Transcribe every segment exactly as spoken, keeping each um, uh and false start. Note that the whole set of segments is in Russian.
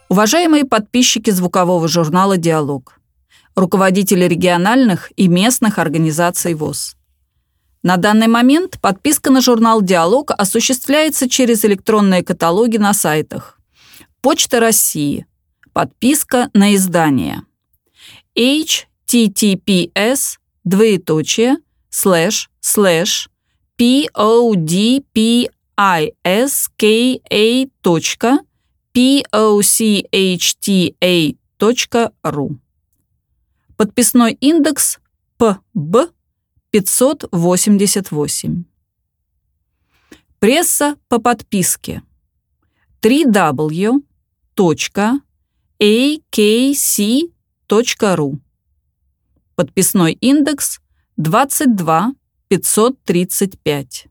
Уважаемые подписчики звукового журнала «Диалог», руководители региональных и местных организаций ВОС. На данный момент подписка на журнал «Диалог» осуществляется через электронные каталоги на сайтах Почта России, подписка на издание, эйч ти ти пи эс двоеточие слэш слэш подписка точка поцхта точка ру. Подписной индекс пэ бэ пятьсот восемьдесят восемь. Пресса по подписке дабл ю дабл ю дабл ю точка эй кей си точка ру. Подписной индекс двадцать два пятьсот тридцать пять.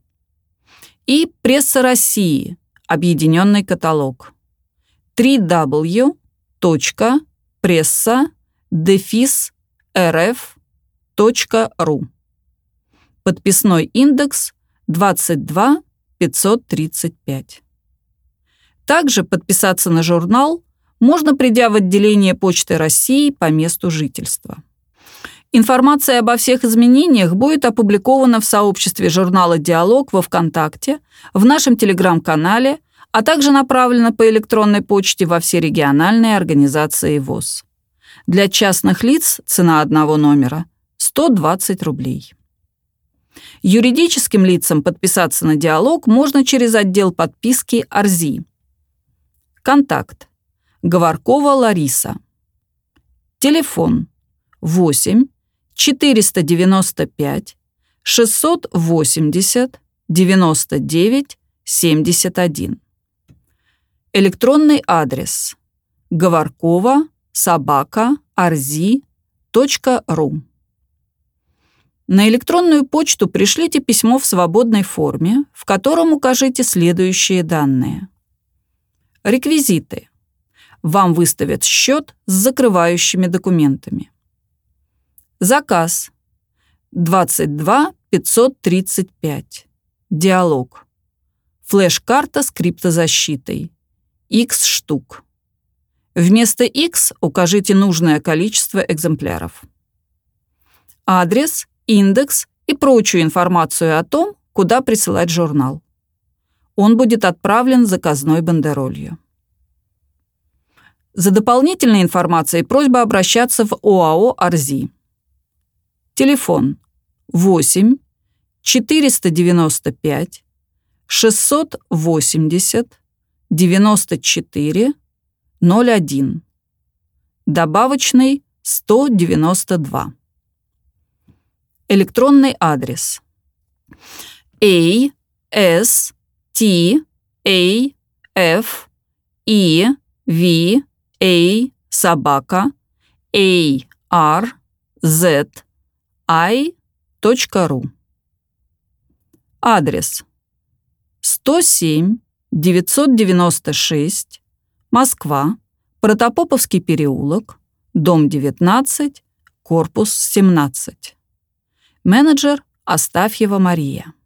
И Пресса России, объединенный каталог дабл ю дабл ю дабл ю точка пресса дефис эр эф точка ру. Подписной индекс двадцать два пятьсот тридцать пять. Также подписаться на журнал можно, придя в отделение Почты России по месту жительства. Информация обо всех изменениях будет опубликована в сообществе журнала «Диалог» во ВКонтакте, в нашем телеграм-канале, а также направлена по электронной почте во все региональные организации ВОС. Для частных лиц цена одного номера – сто двадцать рублей. Юридическим лицам подписаться на «Диалог» можно через отдел подписки «Арзи». Контакт. Говоркова Лариса. Телефон восемь четыреста девяносто пять шестьсот восемьдесят девяносто девять семьдесят один. Электронный адрес говоркова собака арзи точка ру. На электронную почту пришлите письмо в свободной форме, в котором укажите следующие данные. Реквизиты. Вам выставят счет с закрывающими документами. Заказ. двадцать два пятьсот тридцать пять. Диалог. Флеш-карта с криптозащитой. X штук. Вместо X укажите нужное количество экземпляров. Адрес, индекс и прочую информацию о том, куда присылать журнал. Он будет отправлен заказной бандеролью. За дополнительной информацией просьба обращаться в ОАО «Арзи». Телефон восемь четыреста девяносто пять шестьсот восемьдесят девяносто четыре ноль один. Добавочный сто девяносто два. Электронный адрес a s t a f e v a собака a r z i точка ру. Адрес сто семь девятьсот девяносто шесть, Москва, Протопоповский переулок, дом девятнадцать, корпус семнадцать. Менеджер Астафьева Мария.